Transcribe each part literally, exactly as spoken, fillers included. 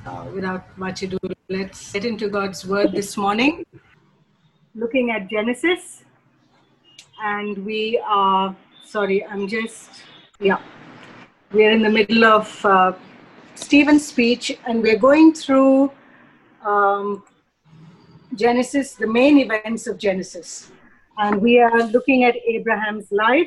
Uh, without much ado, let's get into God's Word this morning. Looking at Genesis, and we are, sorry, I'm just, yeah, we're in the middle of uh, Stephen's speech, and we're going through um, Genesis, the main events of Genesis. And we are looking at Abraham's life,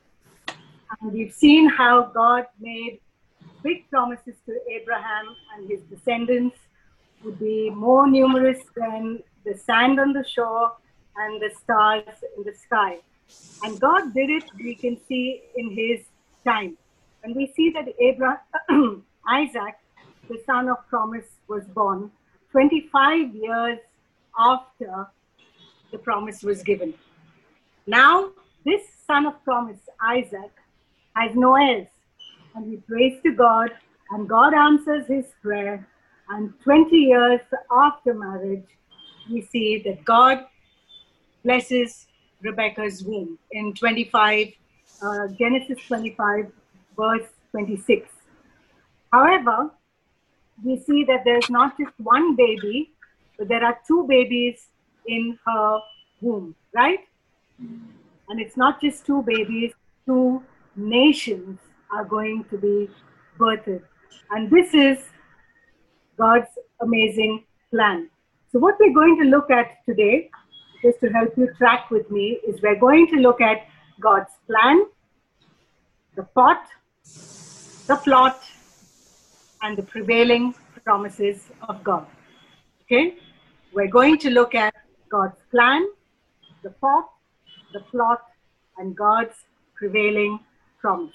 and we've seen how God made big promises to Abraham and his descendants would be more numerous than the sand on the shore and the stars in the sky. And God did it, we can see, in his time. And we see that Abraham, Isaac, the son of promise, was born twenty-five years after the promise was given. Now, this son of promise, Isaac, has no heirs. And he prays to God, and God answers his prayer. And twenty years after marriage, we see that God blesses Rebekah's womb in twenty-five, uh, Genesis twenty-five, verse twenty-six. However, we see that there's not just one baby, but there are two babies in her womb, right? And it's not just two babies, two nations are going to be birthed. And this is God's amazing plan. So what we're going to look at today, just to help you track with me, is we're going to look at God's plan, the pot, the plot, and the prevailing promises of God. Okay? We're going to look at God's plan, the pot, the plot, and God's prevailing promise.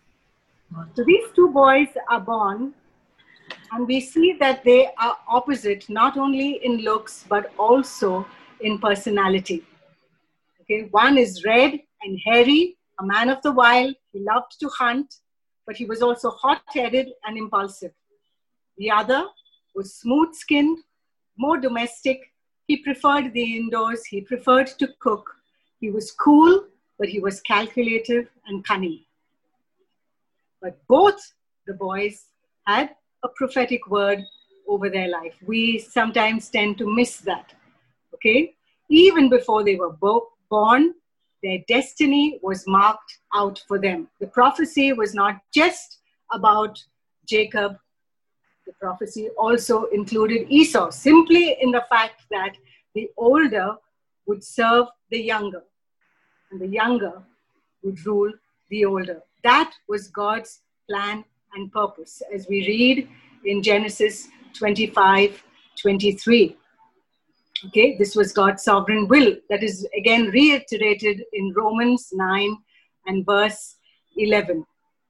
So these two boys are born, and we see that they are opposite not only in looks but also in personality. Okay, one is red and hairy, a man of the wild. He loved to hunt, but he was also hot-headed and impulsive. The other was smooth-skinned, more domestic. He preferred the indoors. He preferred to cook. He was cool, but he was calculative and cunning. But both the boys had a prophetic word over their life. We sometimes tend to miss that, okay? Even before they were bo- born, their destiny was marked out for them. The prophecy was not just about Jacob. The prophecy also included Esau, simply in the fact that the older would serve the younger, and the younger would rule the older. That was God's plan and purpose, as we read in Genesis twenty-five, twenty-three. Okay, this was God's sovereign will. That is again reiterated in Romans nine and verse eleven.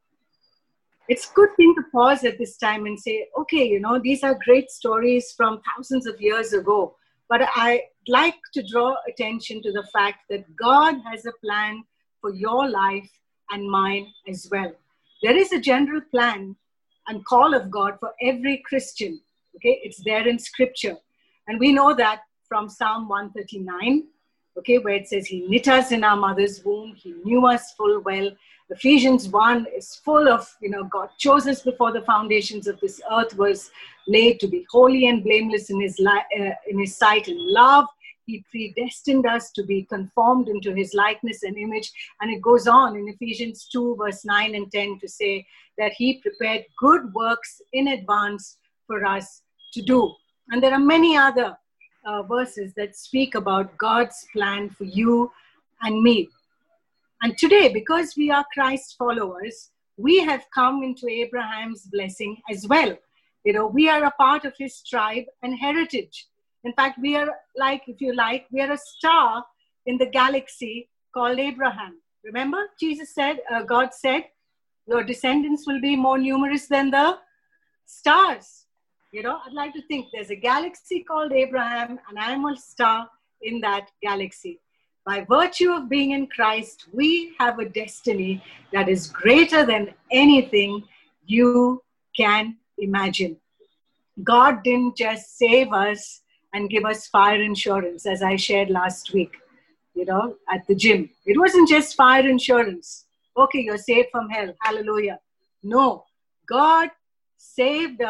It's a good thing to pause at this time and say, okay, you know, these are great stories from thousands of years ago. But I'd like to draw attention to the fact that God has a plan for your life and mine as well. There is a general plan and call of God for every Christian. Okay, it's there in Scripture. And we know that from Psalm one thirty-nine, okay, where it says, he knit us in our mother's womb. He knew us full well. Ephesians one is full of, you know, God chose us before the foundations of this earth was laid to be holy and blameless in his, li- uh, in his sight. In love, he predestined us to be conformed into his likeness and image. And it goes on in Ephesians two, verse nine and ten to say that he prepared good works in advance for us to do. And there are many other uh, verses that speak about God's plan for you and me. And today, because we are Christ followers, we have come into Abraham's blessing as well. You know, we are a part of his tribe and heritage. In fact, we are like, if you like, we are a star in the galaxy called Abraham. Remember, Jesus said, uh, God said, your descendants will be more numerous than the stars. You know, I'd like to think there's a galaxy called Abraham, and I'm a star in that galaxy. By virtue of being in Christ, we have a destiny that is greater than anything you can imagine. God didn't just save us and give us fire insurance, as I shared last week, you know, at the gym. It wasn't just fire insurance. Okay, you're saved from hell. Hallelujah. No, God saved us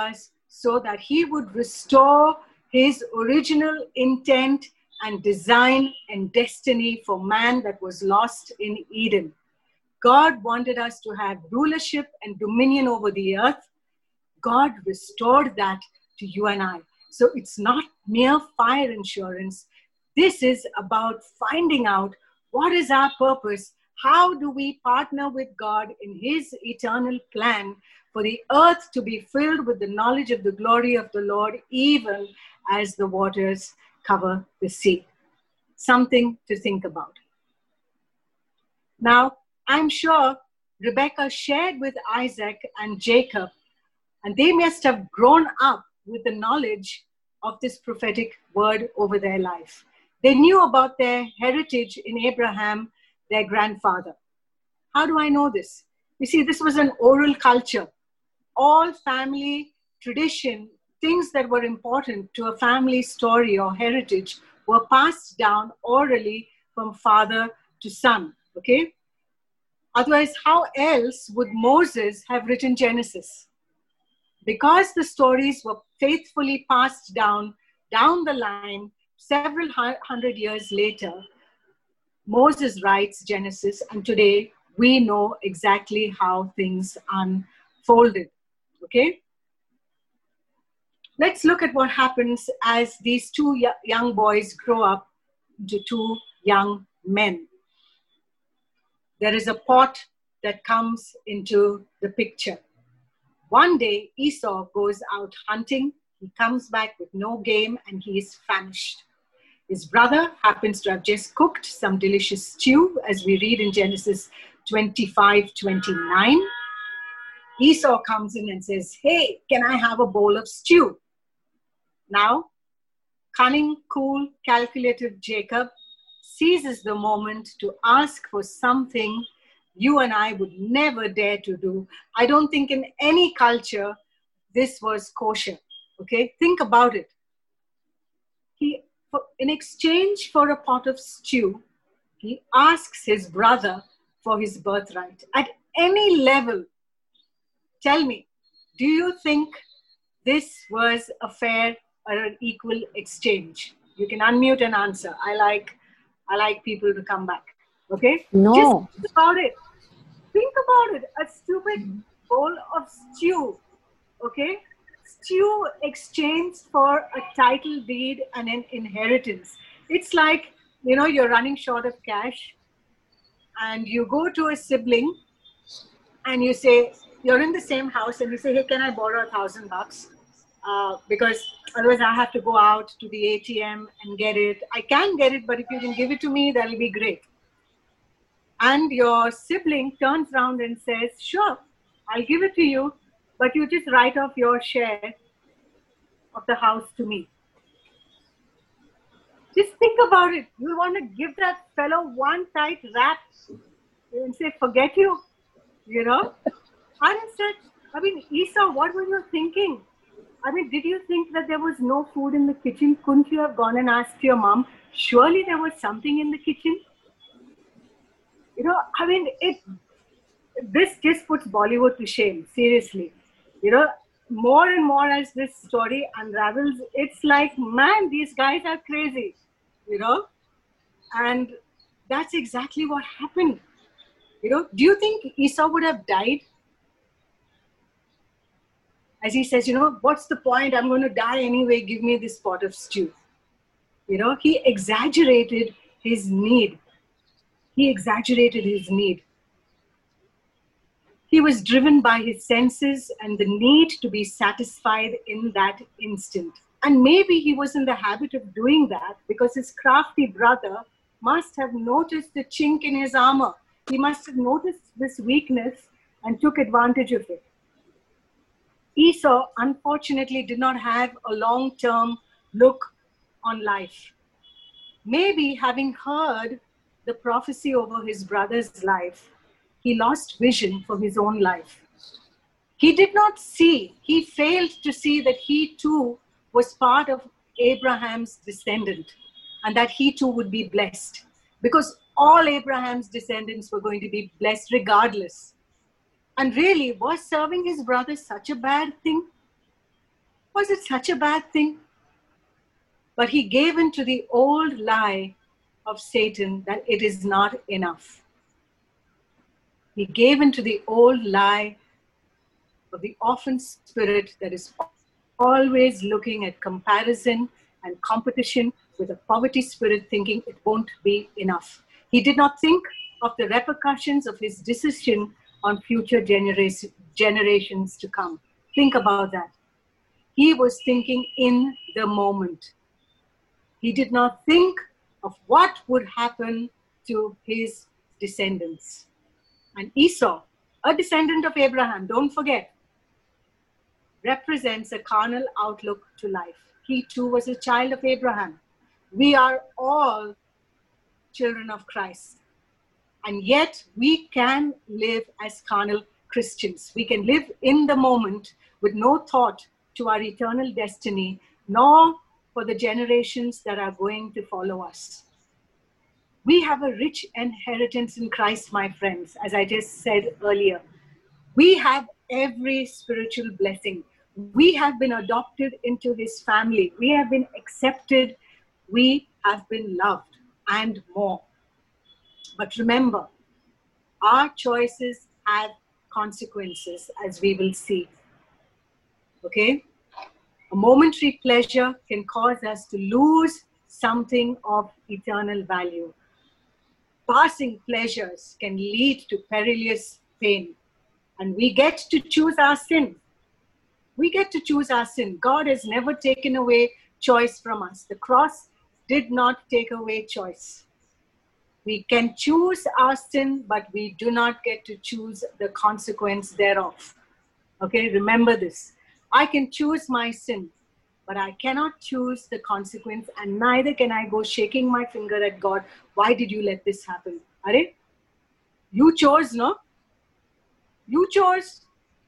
so that he would restore his original intent and design and destiny for man that was lost in Eden. God wanted us to have rulership and dominion over the earth. God restored that to you and I. So it's not mere fire insurance. This is about finding out what is our purpose. How do we partner with God in his eternal plan for the earth to be filled with the knowledge of the glory of the Lord, even as the waters cover the sea? Something to think about. Now, I'm sure Rebecca shared with Isaac and Jacob, and they must have grown up with the knowledge of this prophetic word over their life. They knew about their heritage in Abraham, their grandfather. How do I know this? You see, this was an oral culture. All family tradition, things that were important to a family story or heritage, were passed down orally from father to son, okay? Otherwise, how else would Moses have written Genesis? Because the stories were faithfully passed down, down the line, several hundred years later, Moses writes Genesis, and today we know exactly how things unfolded, okay? Let's look at what happens as these two young boys grow up into two young men. There is a pot that comes into the picture. One day, Esau goes out hunting. He comes back with no game and he is famished. His brother happens to have just cooked some delicious stew, as we read in Genesis twenty-five twenty-nine. Esau comes in and says, "Hey, can I have a bowl of stew?" Now, cunning, cool, calculative Jacob seizes the moment to ask for something you and I would never dare to do. I don't think in any culture this was kosher, okay? Think about it. He, in exchange for a pot of stew, he asks his brother for his birthright. At any level, tell me, do you think this was a fair or an equal exchange? You can unmute and answer. I like, I like people to come back. Okay? No. Just think about it. Think about it. A stupid bowl of stew. Okay? Stew exchanged for a title deed and an inheritance. It's like, you know, you're running short of cash and you go to a sibling and you say, you're in the same house and you say, hey, can I borrow a thousand bucks? Uh, because otherwise I have to go out to the A T M and get it. I can get it, but if you can give it to me, that'll be great. And your sibling turns around and says, sure, I'll give it to you, but you just write off your share of the house to me. Just think about it. You want to give that fellow one tight rap and say, forget you, you know? And instead, I mean, Esau, what were you thinking? I mean, did you think that there was no food in the kitchen? Couldn't you have gone and asked your mom? Surely there was something in the kitchen. You know, I mean, it. This just puts Bollywood to shame, seriously. You know, more and more as this story unravels, it's like, man, these guys are crazy, you know? And that's exactly what happened. You know, do you think Esau would have died? As he says, you know, what's the point? I'm going to die anyway. Give me this pot of stew. You know, he exaggerated his need. He exaggerated his need. He was driven by his senses and the need to be satisfied in that instant. And maybe he was in the habit of doing that because his crafty brother must have noticed the chink in his armor. He must have noticed this weakness and took advantage of it. Esau, unfortunately, did not have a long-term look on life. Maybe having heard the prophecy over his brother's life, he lost vision for his own life. He did not see, he failed to see that he too was part of Abraham's descendant and that he too would be blessed, because all Abraham's descendants were going to be blessed regardless. And really, was serving his brother such a bad thing? Was it such a bad thing? But he gave in to the old lie of Satan that it is not enough. He gave in to the old lie of the orphan spirit that is always looking at comparison and competition with a poverty spirit, thinking it won't be enough. He did not think of the repercussions of his decision on future genera- generations to come. Think about that. He was thinking in the moment. He did not think of what would happen to his descendants. And Esau, a descendant of Abraham, don't forget, represents a carnal outlook to life. He too was a child of Abraham. We are all children of Christ. And yet we can live as carnal Christians. We can live in the moment with no thought to our eternal destiny, nor for the generations that are going to follow us. We have a rich inheritance in Christ, my friends, as I just said earlier. We have every spiritual blessing. We have been adopted into his family. We have been accepted. We have been loved and more. But remember, our choices have consequences, as we will see. Okay? A momentary pleasure can cause us to lose something of eternal value. Passing pleasures can lead to perilous pain. And we get to choose our sin. We get to choose our sin. God has never taken away choice from us. The cross did not take away choice. We can choose our sin, but we do not get to choose the consequence thereof. Okay, remember this. I can choose my sin, but I cannot choose the consequence, and neither can I go shaking my finger at God. Why did you let this happen? Are it? You chose, no? You chose.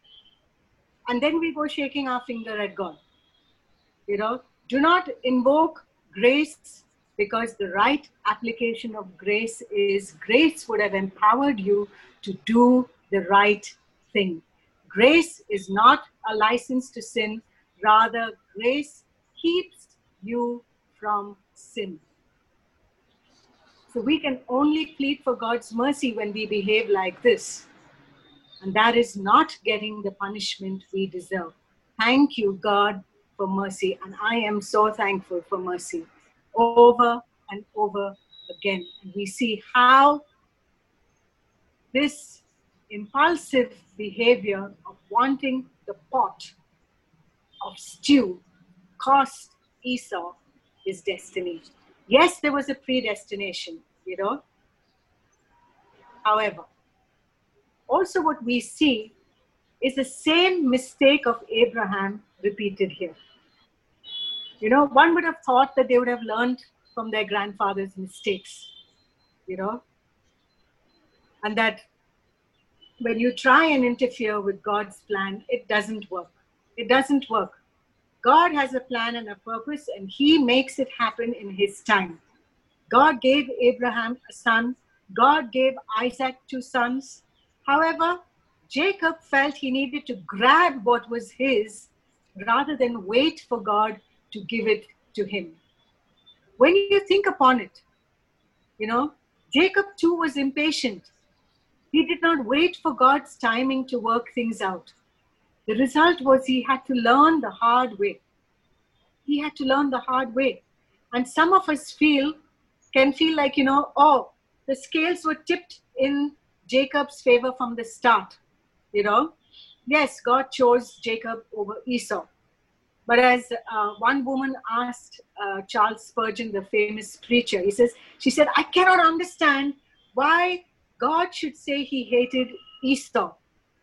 And then we go shaking our finger at God. You know, do not invoke grace, because the right application of grace is grace would have empowered you to do the right thing. Grace is not a license to sin. Rather, grace keeps you from sin. So we can only plead for God's mercy when we behave like this. And that is not getting the punishment we deserve. Thank you, God, for mercy. And I am so thankful for mercy. Over and over again. And we see how this impulsive behavior of wanting the pot of stew cost Esau his destiny. Yes, there was a predestination, you know. However, also what we see is the same mistake of Abraham repeated here. You know, one would have thought that they would have learned from their grandfather's mistakes, you know, and that when you try and interfere with God's plan, it doesn't work. It doesn't work. God has a plan and a purpose, and he makes it happen in his time. God gave Abraham a son. God gave Isaac two sons. However, Jacob felt he needed to grab what was his rather than wait for God to give it to him. When you think upon it, you know, Jacob too was impatient. He did not wait for God's timing to work things out. The result was he had to learn the hard way. He had to learn the hard way. And some of us feel, can feel like, you know, oh, the scales were tipped in Jacob's favor from the start. You know, yes, God chose Jacob over Esau. But as uh, one woman asked uh, Charles Spurgeon, the famous preacher, he says, she said, I cannot understand why God should say he hated Esau.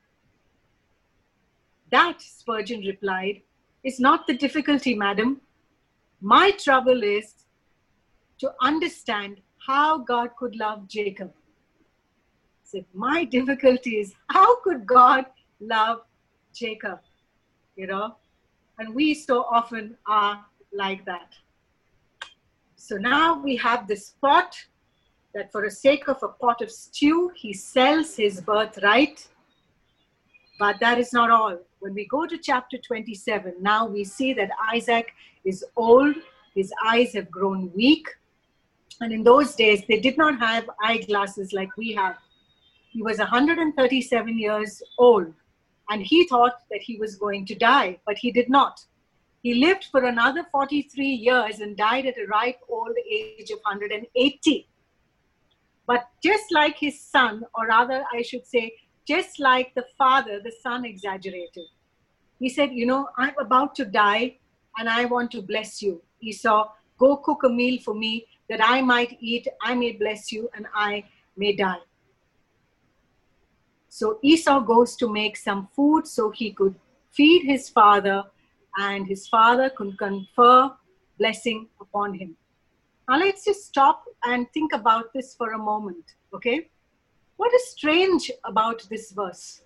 That, Spurgeon replied, is not the difficulty, madam. My trouble is to understand how God could love Jacob. He said, my difficulty is how could God love Jacob? You know, and we so often are like that. So now we have this pot that for the sake of a pot of stew, he sells his birthright. But that is not all. When we go to chapter twenty-seven, now we see that Isaac is old, his eyes have grown weak. And in those days, they did not have eyeglasses like we have. He was one hundred thirty-seven years old, and he thought that he was going to die, but he did not. He lived for another forty-three years and died at a ripe old age of one hundred eighty. But just like his son, or rather I should say, just like the father, the son exaggerated. He said, you know, I'm about to die and I want to bless you. Esau, go cook a meal for me that I might eat, I may bless you, and I may die. So Esau goes to make some food so he could feed his father, and his father could confer blessing upon him. Now let's just stop and think about this for a moment, okay? What is strange about this verse?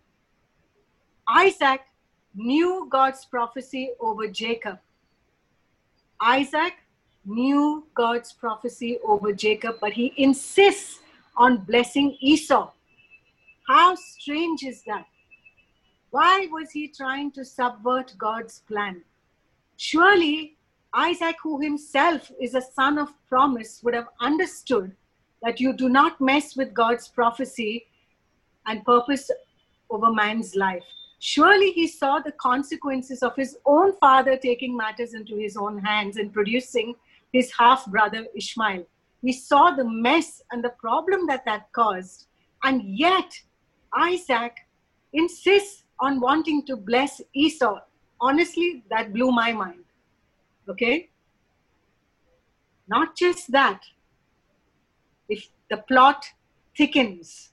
Isaac knew God's prophecy over Jacob. Isaac knew God's prophecy over Jacob, but he insists on blessing Esau. How strange is that? Why was he trying to subvert God's plan? Surely Isaac, who himself is a son of promise, would have understood that you do not mess with God's prophecy and purpose over man's life. Surely he saw the consequences of his own father taking matters into his own hands and producing his half-brother Ishmael. He saw the mess and the problem that that caused, and yet Isaac insists on wanting to bless Esau. Honestly, that blew my mind. Okay? Not just that. If the plot thickens,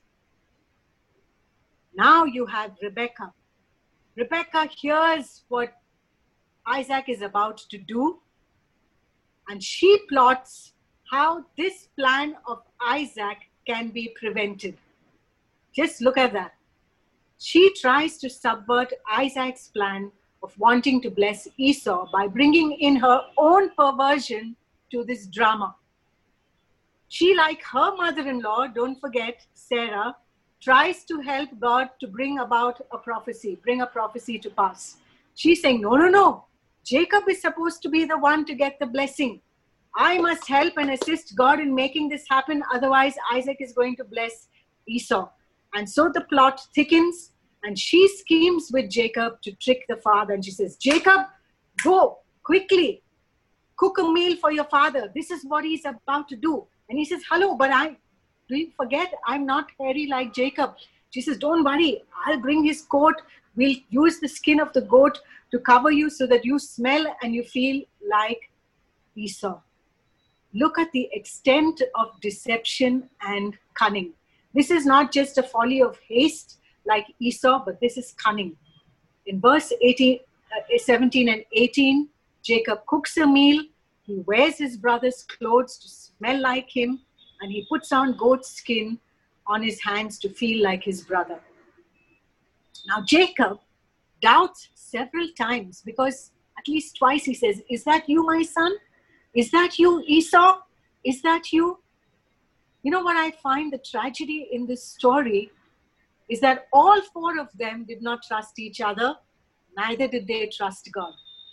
now you have Rebekah. Rebekah hears what Isaac is about to do, and she plots how this plan of Isaac can be prevented. Just look at that. She tries to subvert Isaac's plan of wanting to bless Esau by bringing in her own perversion to this drama. She, like her mother-in-law, don't forget, Sarah, tries to help God to bring about a prophecy, bring a prophecy to pass. She's saying, no, no, no. Jacob is supposed to be the one to get the blessing. I must help and assist God in making this happen. Otherwise, Isaac is going to bless Esau. And so the plot thickens, and she schemes with Jacob to trick the father. And she says, Jacob, go quickly, cook a meal for your father. This is what he's about to do. And he says, hello, but I, do you forget, I'm not hairy like Jacob. She says, don't worry, I'll bring his coat. We'll use the skin of the goat to cover you so that you smell and you feel like Esau. Look at the extent of deception and cunning. This is not just a folly of haste like Esau, but this is cunning. In verse eighteen, uh, seventeen and eighteen, Jacob cooks a meal. He wears his brother's clothes to smell like him, and he puts on goat skin on his hands to feel like his brother. Now Jacob doubts several times, because at least twice he says, is that you, my son? Is that you, Esau? Is that you? You know what I find the tragedy in this story is that all four of them did not trust each other, neither did they trust God.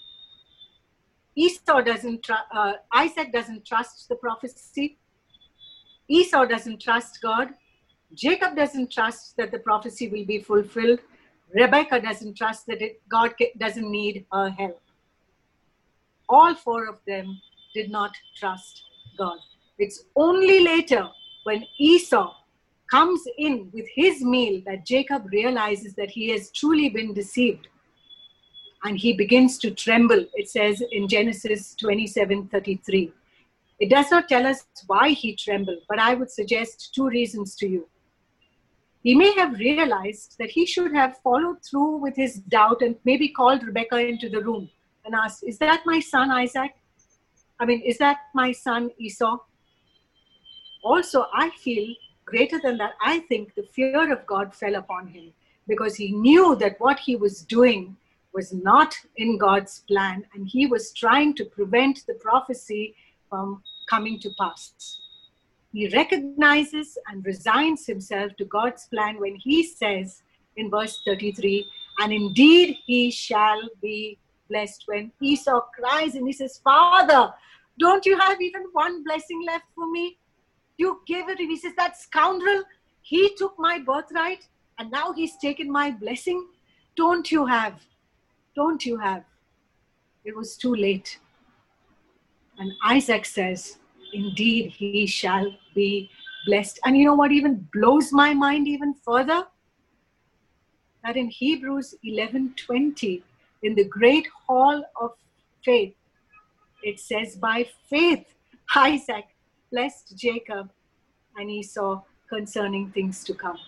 Esau doesn't, tr- uh, Isaac doesn't trust the prophecy. Esau doesn't trust God. Jacob doesn't trust that the prophecy will be fulfilled. Rebekah doesn't trust that it, God doesn't need her help. All four of them did not trust God. It's only later when Esau comes in with his meal that Jacob realizes that he has truly been deceived. And he begins to tremble, it says in Genesis twenty-seven thirty-three. It does not tell us why he trembled, but I would suggest two reasons to you. He may have realized that he should have followed through with his doubt and maybe called Rebekah into the room and asked, is that my son Isaac? I mean, is that my son Esau? Also, I feel greater than that, I think the fear of God fell upon him because he knew that what he was doing was not in God's plan, and he was trying to prevent the prophecy from coming to pass. He recognizes and resigns himself to God's plan when he says in verse thirty-three, and indeed he shall be blessed. When Esau cries and he says, Father, don't you have even one blessing left for me? You gave it. He says, that scoundrel, he took my birthright and now he's taken my blessing. Don't you have? Don't you have? It was too late. And Isaac says, indeed he shall be blessed. And you know what even blows my mind even further? That in Hebrews eleven twenty, in the great hall of faith, it says, by faith, Isaac blessed Jacob and Esau concerning things to come.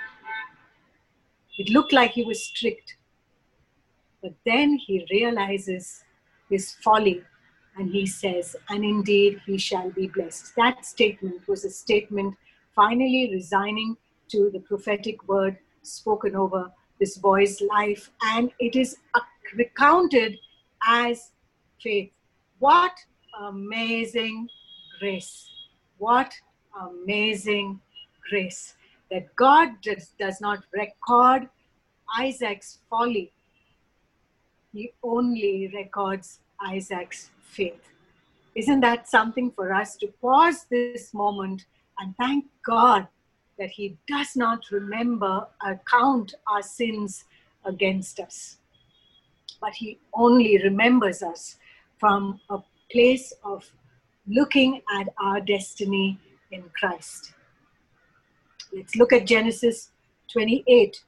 It looked like he was strict, but then he realizes his folly and he says, and indeed he shall be blessed. That statement was a statement finally resigning to the prophetic word spoken over this boy's life, and it is recounted as faith. What amazing grace. What amazing grace that God does, does not record Isaac's folly. He only records Isaac's faith. Isn't that something for us to pause this moment and thank God that he does not remember or count our sins against us, but he only remembers us from a place of looking at our destiny in Christ. Let's look at Genesis twenty-eight.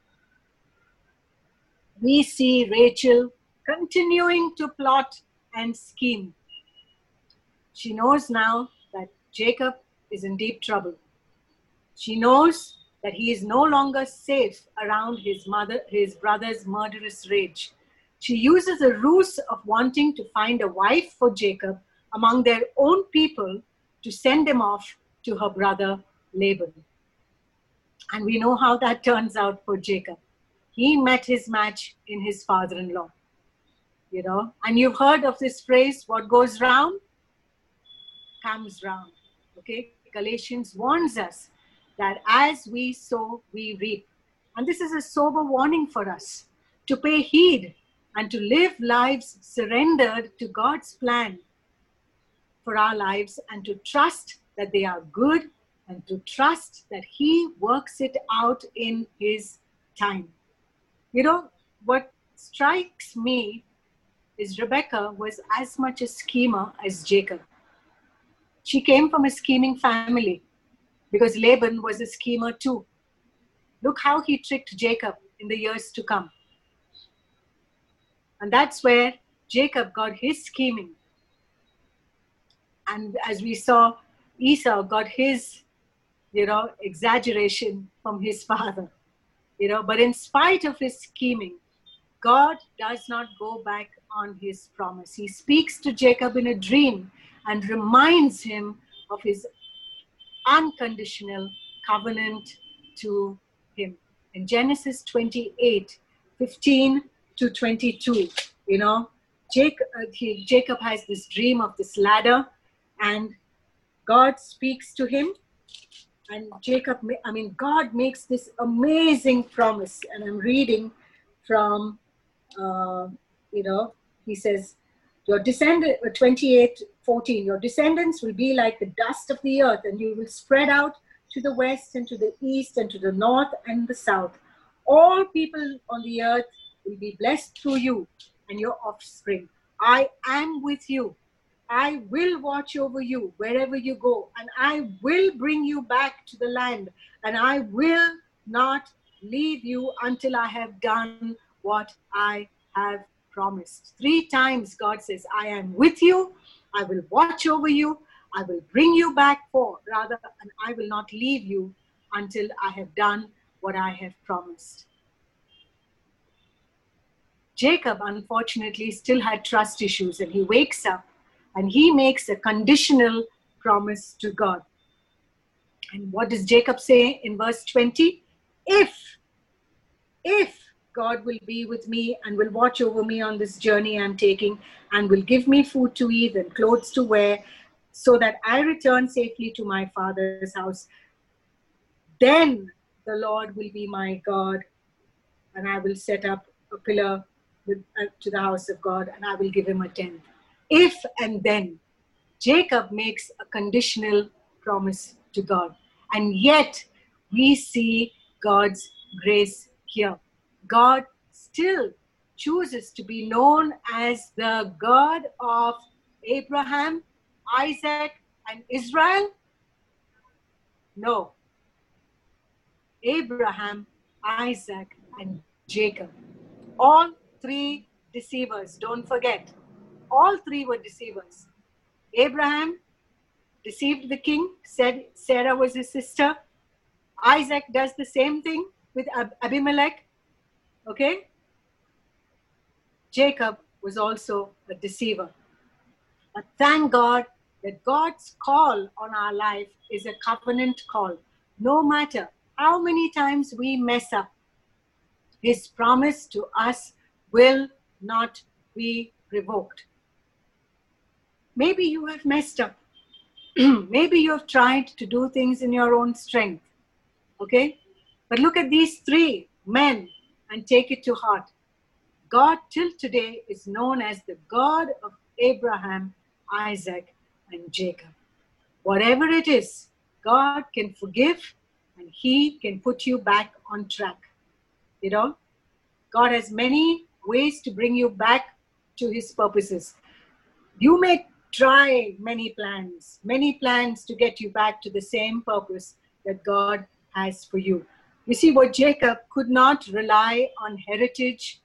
We see Rachel continuing to plot and scheme. She knows now that Jacob is in deep trouble. She knows that he is no longer safe around his mother, his brother's murderous rage. She uses a ruse of wanting to find a wife for Jacob among their own people to send him off to her brother Laban. And we know how that turns out for Jacob. He met his match in his father-in-law. You know, and you've heard of this phrase, what goes round comes round. Okay, Galatians warns us that as we sow, we reap. And this is a sober warning for us to pay heed and to live lives surrendered to God's plan for our lives, and to trust that they are good, and to trust that he works it out in his time. You know, what strikes me is Rebecca was as much a schemer as Jacob. She came from a scheming family because Laban was a schemer too. Look how he tricked Jacob in the years to come. And that's where Jacob got his scheming. And as we saw, Esau got his, you know, exaggeration from his father. You know, but in spite of his scheming, God does not go back on his promise. He speaks to Jacob in a dream and reminds him of his unconditional covenant to him. In Genesis twenty-eight, fifteen to twenty-two, you know, Jacob, uh, he, Jacob has this dream of this ladder, and God speaks to him. And Jacob, I mean, God makes this amazing promise. And I'm reading from, uh, you know, he says, your descendant, twenty-eight fourteen, your descendants will be like the dust of the earth, and you will spread out to the west and to the east and to the north and the south. All people on the earth will be blessed through you and your offspring. I am with you. I will watch over you wherever you go, and I will bring you back to the land, and I will not leave you until I have done what I have promised. Three times God says, I am with you, I will watch over you, I will bring you back for, rather, and I will not leave you until I have done what I have promised. Jacob, unfortunately, still had trust issues, and he wakes up and he makes a conditional promise to God. And what does Jacob say in verse twenty? If, if God will be with me and will watch over me on this journey I'm taking, and will give me food to eat and clothes to wear, so that I return safely to my father's house, then the Lord will be my God, and I will set up a pillar with, uh, to the house of God, and I will give him a tenth. If and then Jacob makes a conditional promise to God. And yet we see God's grace here. God still chooses to be known as the God of Abraham, Isaac, and Israel. No. Abraham, Isaac, and Jacob. All three deceivers, don't forget. All three were deceivers. Abraham deceived the king, said Sarah was his sister. Isaac does the same thing with Ab- Abimelech. Okay? Jacob was also a deceiver. But thank God that God's call on our life is a covenant call. No matter how many times we mess up, his promise to us will not be revoked. Maybe you have messed up. Maybe you have tried to do things in your own strength. Okay? But look at these three men and take it to heart. God till today is known as the God of Abraham, Isaac, and Jacob. Whatever it is, God can forgive and he can put you back on track. You know? God has many ways to bring you back to his purposes. You may try many plans, many plans to get you back to the same purpose that God has for you. You see, what Jacob could not rely on heritage,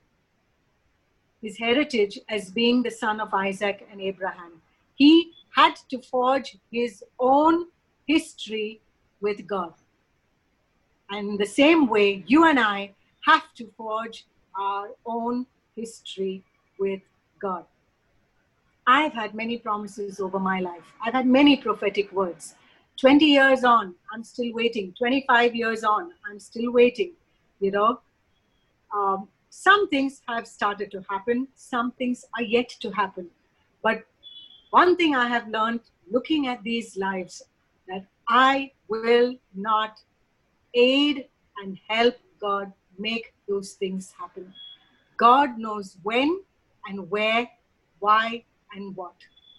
his heritage as being the son of Isaac and Abraham. He had to forge his own history with God. And in the same way, you and I have to forge our own history with God. I've had many promises over my life. I've had many prophetic words. twenty years on, I'm still waiting. twenty-five years on, I'm still waiting. You know, um, some things have started to happen. Some things are yet to happen. But one thing I have learned looking at these lives, that I will not aid and help God make those things happen. God knows when and where, why and what.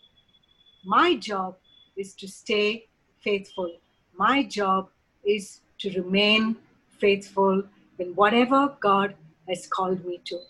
My job is to stay faithful. My job is to remain faithful in whatever God has called me to.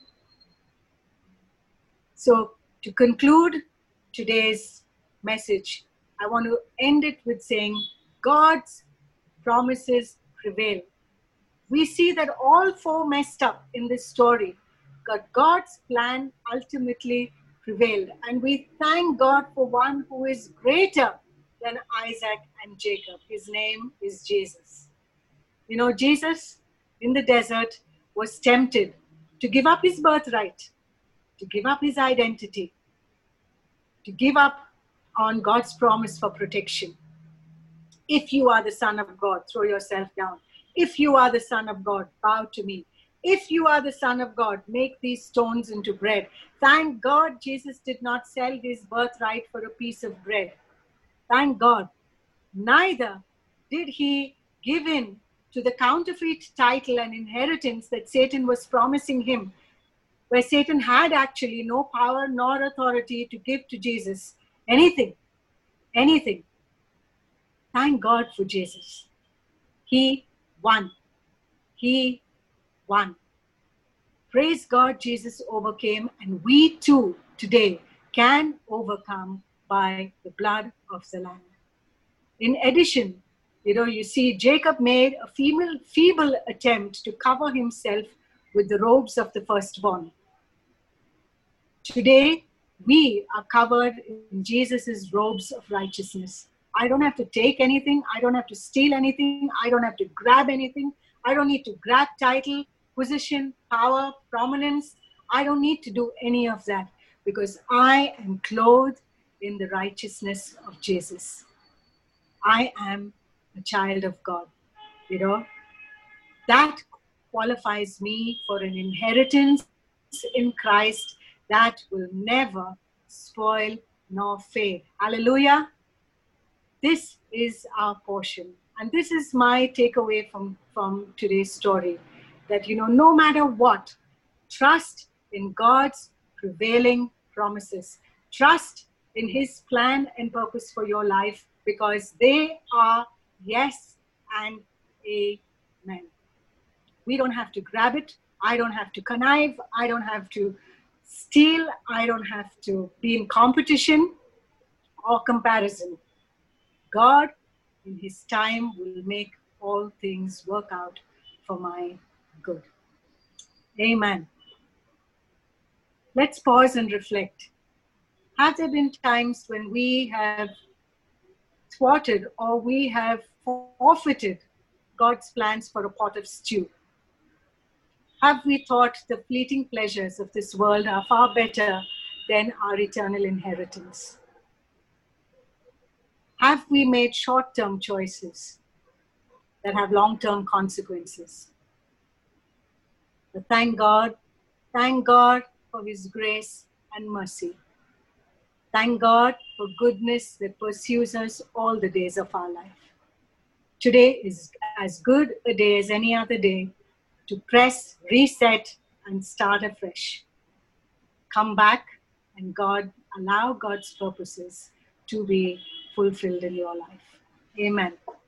So to conclude today's message, I want to end it with saying God's promises prevail. We see that all four messed up in this story, but God's plan ultimately prevailed. And we thank God for one who is greater than Isaac and Jacob. His name is Jesus. You know, Jesus in the desert was tempted to give up his birthright, to give up his identity, to give up on God's promise for protection. If you are the Son of God, throw yourself down. If you are the Son of God, bow to me. If you are the Son of God, make these stones into bread. Thank God Jesus did not sell his birthright for a piece of bread. Thank God. Neither did he give in to the counterfeit title and inheritance that Satan was promising him, where Satan had actually no power nor authority to give to Jesus anything, anything. Thank God for Jesus. He won. He won. Praise God, Jesus overcame, and we too today can overcome by the blood of the Lamb. In addition, you know, you see Jacob made a feeble, feeble attempt to cover himself with the robes of the firstborn. Today, we are covered in Jesus' robes of righteousness. I don't have to take anything. I don't have to steal anything. I don't have to grab anything. I don't need to grab title, position, power, prominence. I don't need to do any of that because I am clothed in the righteousness of Jesus. I am a child of God. You know, that qualifies me for an inheritance in Christ that will never spoil nor fade. Hallelujah. This is our portion. And this is my takeaway from, from today's story. that, you know, no matter what, trust in God's prevailing promises. Trust in His plan and purpose for your life, because they are yes and amen. We don't have to grab it. I don't have to connive. I don't have to steal. I don't have to be in competition or comparison. God, in His time, will make all things work out for my good. Amen. Let's pause and reflect. Have there been times when we have thwarted or we have forfeited God's plans for a pot of stew? Have we thought the fleeting pleasures of this world are far better than our eternal inheritance? Have we made short-term choices that have long-term consequences? But thank God, thank God for His grace and mercy. Thank God for goodness that pursues us all the days of our life. Today is as good a day as any other day to press, reset, and start afresh. Come back and God, allow God's purposes to be fulfilled in your life. Amen.